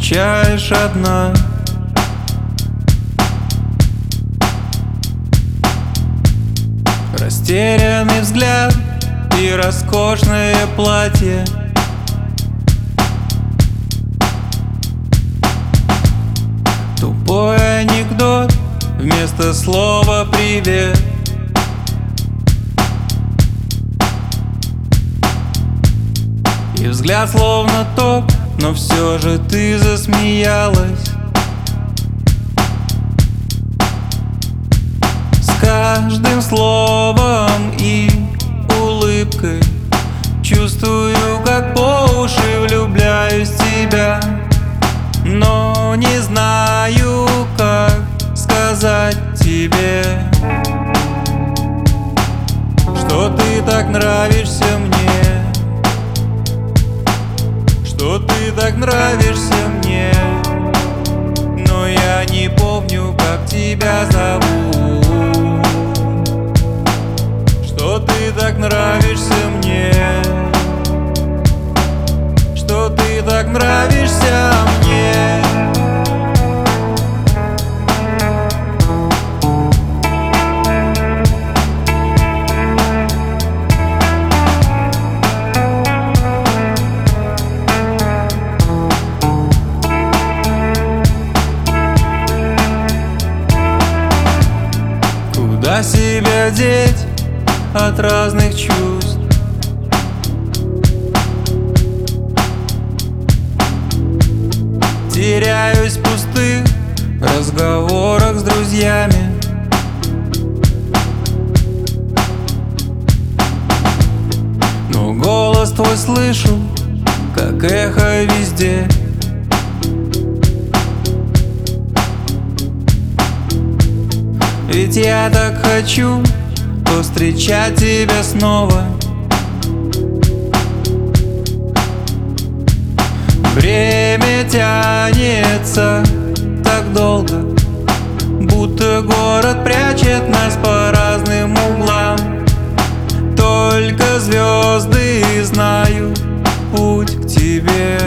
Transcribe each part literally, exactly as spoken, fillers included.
скучаешь одна. Растерянный взгляд и роскошное платье. Тупой анекдот вместо слова «привет». И взгляд словно топ, но все же ты засмеялась. С каждым словом и улыбкой чувствую, как по уши влюбляюсь в тебя. Но не знаю, как сказать тебе, что ты так нравишься мне, что ты так нравишься мне. Но я не помню, как тебя зовут. Что ты так нравишься мне, что ты так нравишься мне. Куда себя деть от разных чувств? Теряюсь в пустых разговорах с друзьями. Но голос твой слышу, как эхо везде. Ведь я так хочу повстречать тебя снова. Время тянется так долго, будто город прячет нас по разным углам. Только звезды знают путь к тебе.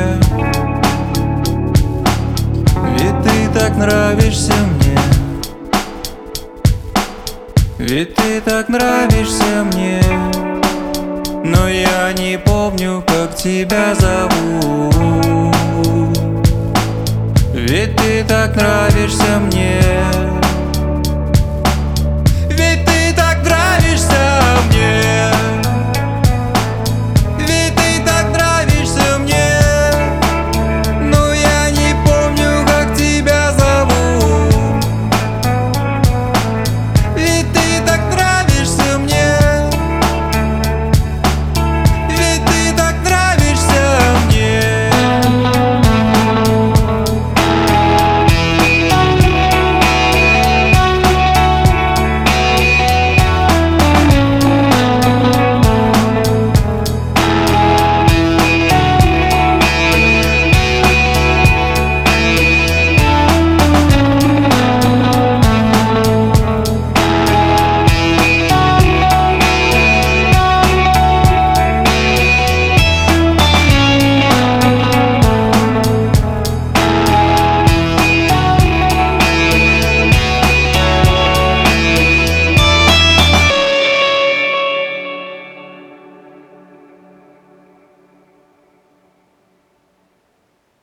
Ведь ты так нравишься мне, ведь ты так нравишься мне. Но я не помню, как тебя зовут. Ведь ты так нравишься мне.